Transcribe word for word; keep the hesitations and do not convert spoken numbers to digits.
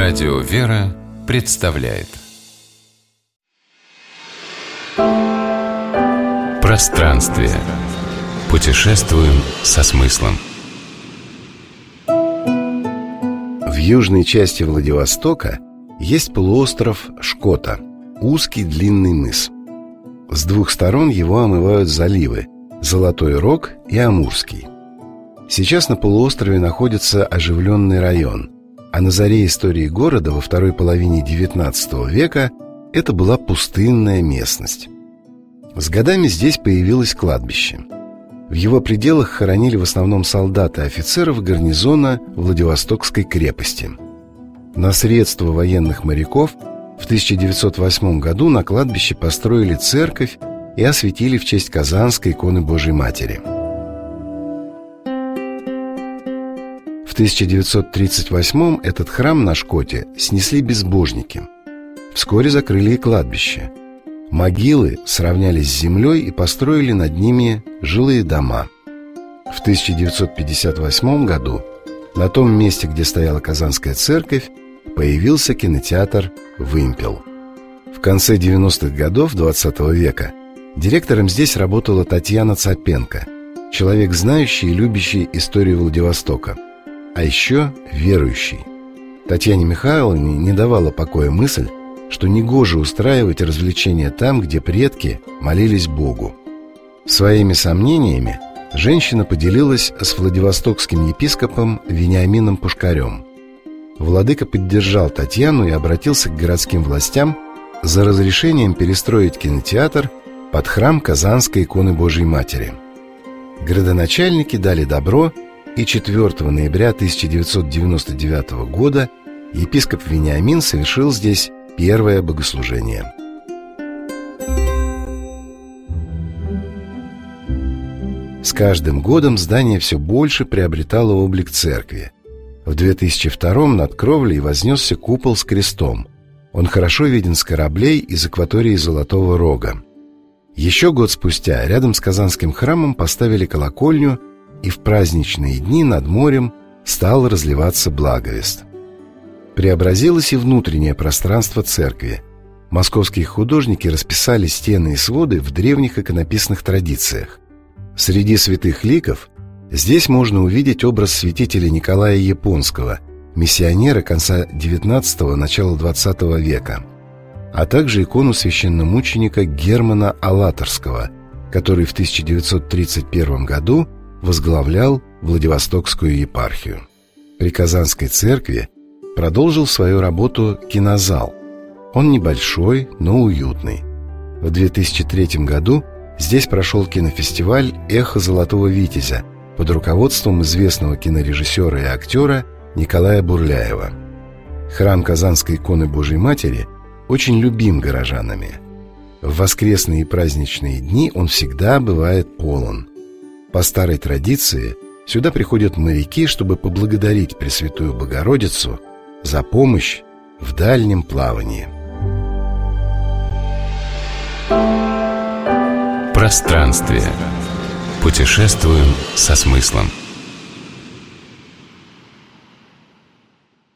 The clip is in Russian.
Радио «Вера» представляет Пространствие. Путешествуем со смыслом. В южной части Владивостока есть полуостров Шкота, узкий длинный мыс. С двух сторон его омывают заливы Золотой Рог и Амурский. Сейчас на полуострове находится оживленный район, а на заре истории города во второй половине девятнадцатого века это была пустынная местность. С годами здесь появилось кладбище. В его пределах хоронили в основном солдат и офицеров гарнизона Владивостокской крепости. На средства военных моряков в тысяча девятьсот восьмом году на кладбище построили церковь и осветили в честь Казанской иконы Божией Матери. В тысяча девятьсот тридцать восьмом этот храм на Шкоте снесли безбожники. Вскоре закрыли и кладбище. Могилы сравняли с землей и построили над ними жилые дома. В тысяча девятьсот пятьдесят восьмом году на том месте, где стояла Казанская церковь, появился кинотеатр «Вымпел». В конце девяностых годов двадцатого века директором здесь работала Татьяна Цапенко, человек, знающий и любящий историю Владивостока, а еще верующий. Татьяне Михайловне не давала покоя мысль, что негоже устраивать развлечения там, где предки молились Богу. Своими сомнениями женщина поделилась с владивостокским епископом Вениамином Пушкарем. Владыка поддержал Татьяну и обратился к городским властям за разрешением перестроить кинотеатр под храм Казанской иконы Божией Матери. Градоначальники дали добро, и четвёртого ноября тысяча девятьсот девяносто девятого года епископ Вениамин совершил здесь первое богослужение. С каждым годом здание все больше приобретало облик церкви. В две тысячи втором над кровлей вознесся купол с крестом. Он хорошо виден с кораблей из акватории Золотого Рога. Еще год спустя рядом с Казанским храмом поставили колокольню, и в праздничные дни над морем стал разливаться благовест. Преобразилось и внутреннее пространство церкви. Московские художники расписали стены и своды в древних иконописных традициях. Среди святых ликов здесь можно увидеть образ святителя Николая Японского, миссионера конца девятнадцатого – начала двадцатого века, а также икону священномученика Германа Алаторского, который в тысяча девятьсот тридцать первом году возглавлял Владивостокскую епархию. При Казанской церкви продолжил свою работу кинозал. Он небольшой, но уютный. В две тысячи третьем году здесь прошел кинофестиваль «Эхо Золотого Витязя» под руководством известного кинорежиссера и актера Николая Бурляева. Храм Казанской иконы Божией Матери очень любим горожанами. В воскресные и праздничные дни он всегда бывает полон. По старой традиции сюда приходят моряки, чтобы поблагодарить Пресвятую Богородицу за помощь в дальнем плавании. Пространствие. Путешествуем со смыслом.